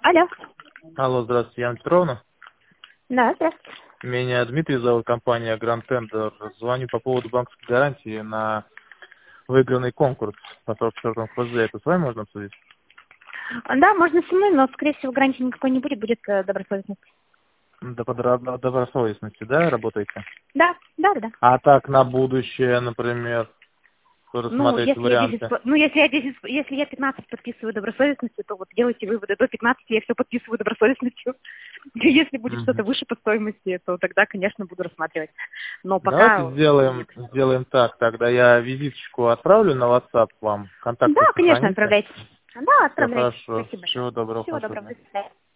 Алло. Алло, здравствуйте, Яна Петровна. Да, здравствуйте. Меня Дмитрий зовут, компания Grand Tender. Звоню по поводу банковской гарантии на выигранный конкурс по 44-му ФЗ. Это с вами можно обсудить? Да, можно со мной, но, скорее всего, гарантии никакой не будет, будет добросовестность. Добросовестности, да, работаете? Да, да, да. А так на будущее, например, Ну, рассмотреть если я 10, варианты? если я 15 подписываю добросовестностью, то вот делайте выводы. До 15 я все подписываю добросовестностью. Если будет что-то Мгм. выше по стоимости, то тогда, конечно, буду рассматривать. Но пока Давайте нет. сделаем так. Тогда я визиточку отправлю на WhatsApp вам. Да, Контакты конечно, сохраните. отправляйте. Да, Все отправляйте. хорошо. Спасибо. Всего доброго. Всего доброго. Хорошего До дня. свидания.